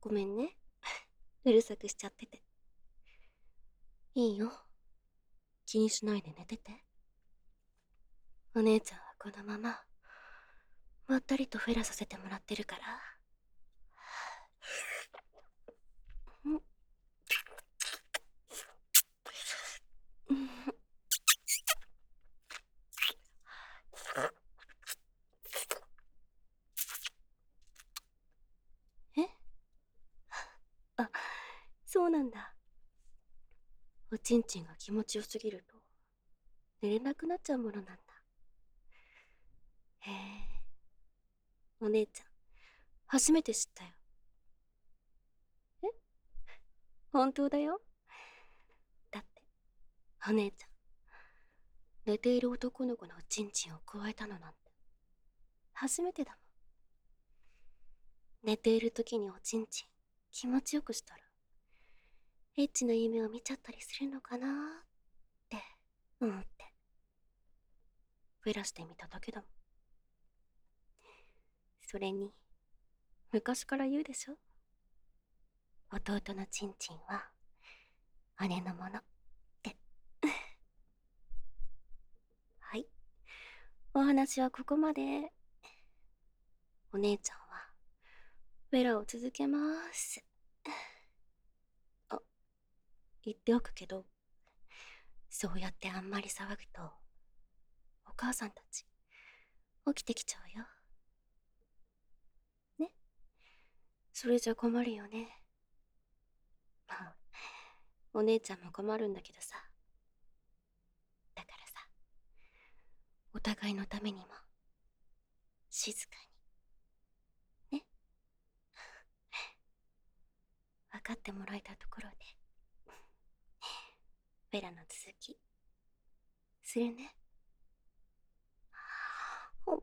ごめんね。うるさくしちゃってて。いいよ。気にしないで寝てて。お姉ちゃんはこのまま、まったりとフェラさせてもらってるから。んえあ、そうなんだ。おちんちんが気持ちよすぎると、寝れなくなっちゃうものなんだ。へえ。お姉ちゃん、初めて知ったよ。え本当だよ。だって、お姉ちゃん、寝ている男の子のおちんちんを加えたのなんて、初めてだもん。寝ている時におちんちん、気持ちよくしたら、エッチな夢を見ちゃったりするのかなーって思って、フェラしてみただけだもん。それに、昔から言うでしょ、弟のちんちんは、姉のものって。はい。お話はここまで。お姉ちゃんは、フェラを続けまーす。あ、言っておくけど、そうやってあんまり騒ぐと、お母さんたち、起きてきちゃうよ。ね。それじゃ困るよね。まあ、お姉ちゃんも困るんだけどさ。だからさ、お互いのためにも、静かに。ね。分かってもらえたところで、ベラの続き、するね。ほ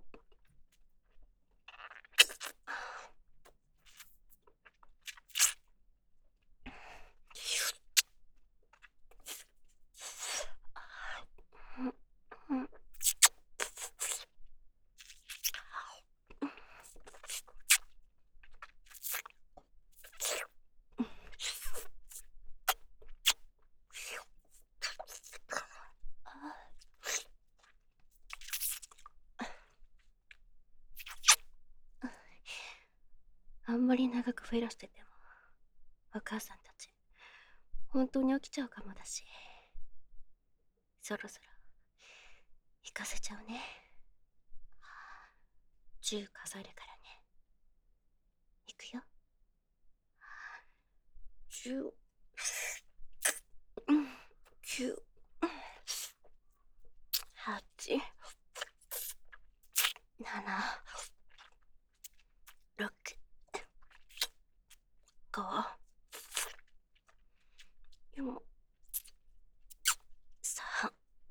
あんまり長くフェラしてても、お母さんたち、本当に起きちゃうかもだし、そろそろ、行かせちゃうね。10数えるからね。行くよ。10、9、8、7、6、5、4、3、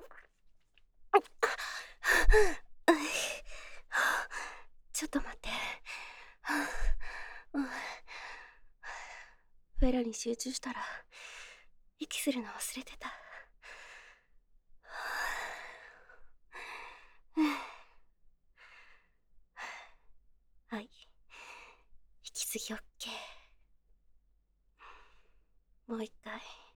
ちょっと待って。フェラに集中したら、息するの忘れてた。はい。息継ぎ OK。もう一回。